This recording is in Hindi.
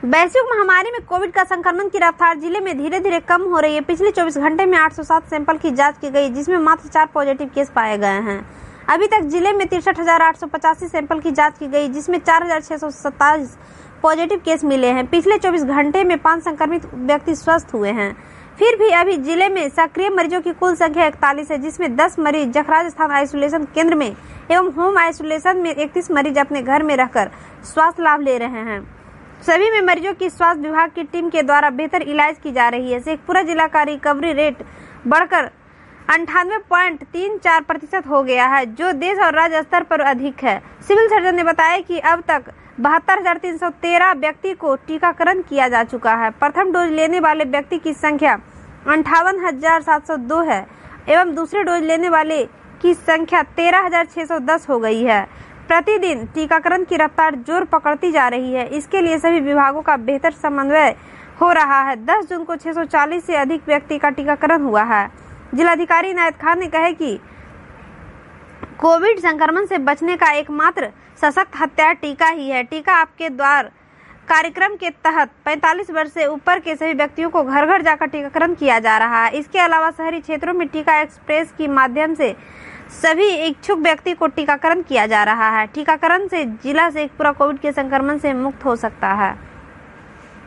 वैश्विक महामारी में कोविड का संक्रमण की रफ्तार जिले में धीरे धीरे कम हो रही है। पिछले 24 घंटे में 807 सैंपल की जांच की गई, जिसमें मात्र 4 पॉजिटिव केस पाए गए हैं। अभी तक जिले में 63,885 सैंपल की जांच की गई, जिसमें 4,627 पॉजिटिव केस मिले हैं। पिछले 24 घंटे में 5 संक्रमित व्यक्ति स्वस्थ हुए हैं। फिर भी अभी जिले में सक्रिय मरीजों की कुल संख्या 41 है, जिसमें 10 मरीज जखराज स्थान आइसोलेशन केंद्र में एवं होम आइसोलेशन में 31 मरीज अपने घर में रहकर स्वास्थ्य लाभ ले रहे हैं। सभी में मरीजों की स्वास्थ्य विभाग की टीम के द्वारा बेहतर इलाज की जा रही है। शेखपुरा जिला का रिकवरी रेट बढ़कर 98.34% हो गया है, जो देश और राज्य स्तर पर अधिक है। सिविल सर्जन ने बताया कि अब तक 72,313 व्यक्ति को टीकाकरण किया जा चुका है। प्रथम डोज लेने वाले व्यक्ति की संख्या 58,702 है एवं दूसरे डोज लेने वाले की संख्या 13,610 हो गई है। प्रतिदिन टीकाकरण की रफ्तार जोर पकड़ती जा रही है। इसके लिए सभी विभागों का बेहतर समन्वय हो रहा है। 10 जून को 640 से अधिक व्यक्ति का टीकाकरण हुआ है। जिलाधिकारी इनायत खान ने कहा कि कोविड संक्रमण से बचने का एकमात्र सशक्त हथियार टीका ही है। टीका आपके द्वार कार्यक्रम के तहत 45 वर्ष से ऊपर के सभी व्यक्तियों को घर घर जाकर टीकाकरण किया जा रहा है। इसके अलावा शहरी क्षेत्रों में टीका एक्सप्रेस के माध्यम से सभी इच्छुक व्यक्ति को टीकाकरण किया जा रहा है। टीकाकरण से जिला शेखपुरा कोविड के संक्रमण से मुक्त हो सकता है।